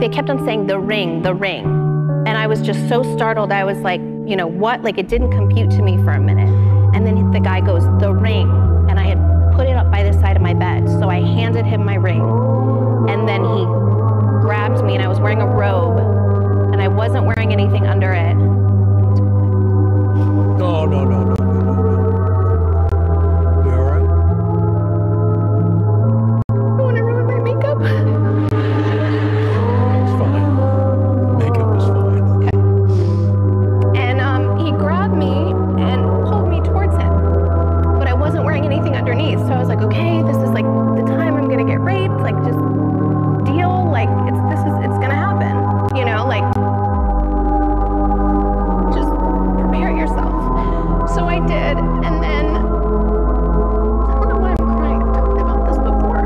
they kept on saying the ring, the ring. And I was just so startled. I was like, you know, what? Like, it didn't compute to me for a minute. And then the guy goes, the ring. And I had put it up by the side of my bed. So I handed him my ring. And then he grabbed me, and I was wearing a robe, and I wasn't wearing anything under it. No. You all right? I want to ruin my makeup. It's fine. Makeup is fine. Okay. And he grabbed me and pulled me towards him, but I wasn't wearing anything underneath. So I was like, okay, this is like the time I'm gonna get raped. Like, just deal. Like, it's gonna happen. You know, like, just prepare yourself. So I did, and then I don't know why I'm crying. I've talked about this before.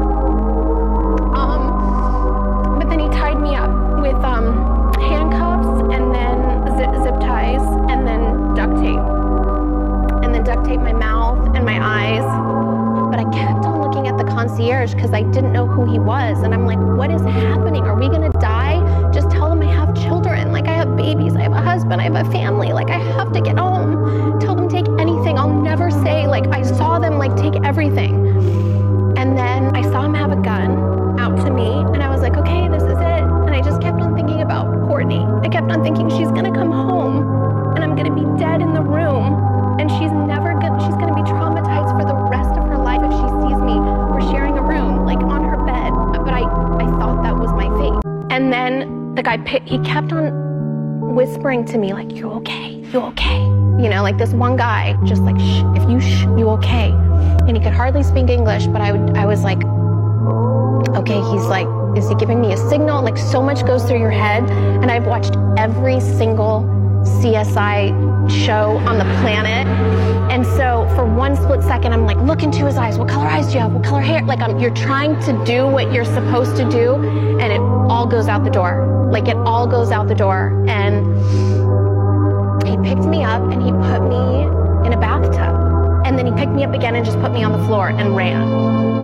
But then he tied me up with handcuffs, and then zip ties, and then duct tape, and then duct tape my mouth and my eyes. But I kept on looking at the concierge because I didn't know who he was, and I'm like, what is happening? Are we gonna die? Just tell them I have children. Like, I have babies. I have a husband. I have a family. Like, I have to get home. Tell them take anything. I'll never say, like, I saw them, like, take everything. And then I saw him have a gun out to me, and I was like, okay, this is it. And I just kept on thinking about Courtney. I kept on thinking, she's gonna come home, and I'm gonna be dead in the room, and she's gonna be traumatized for the rest of her life if she sees me. We're sharing a room, like, on her bed. But I thought that was my fate. And then the guy, he kept on whispering to me, like, you okay? You okay? You know, like, this one guy, just like, shh, if you shh, you okay? And he could hardly speak English, but I was like, okay, he's like, is he giving me a signal? Like, so much goes through your head. And I've watched every single CSI show on the planet. And so for one split second, I'm like, look into his eyes. What color eyes do you have? What color hair? Like, you're trying to do what you're supposed to do, and it all goes out the door. Like, it all goes out the door. And he picked me up and he put me in a bathtub. And then he picked me up again and just put me on the floor and ran.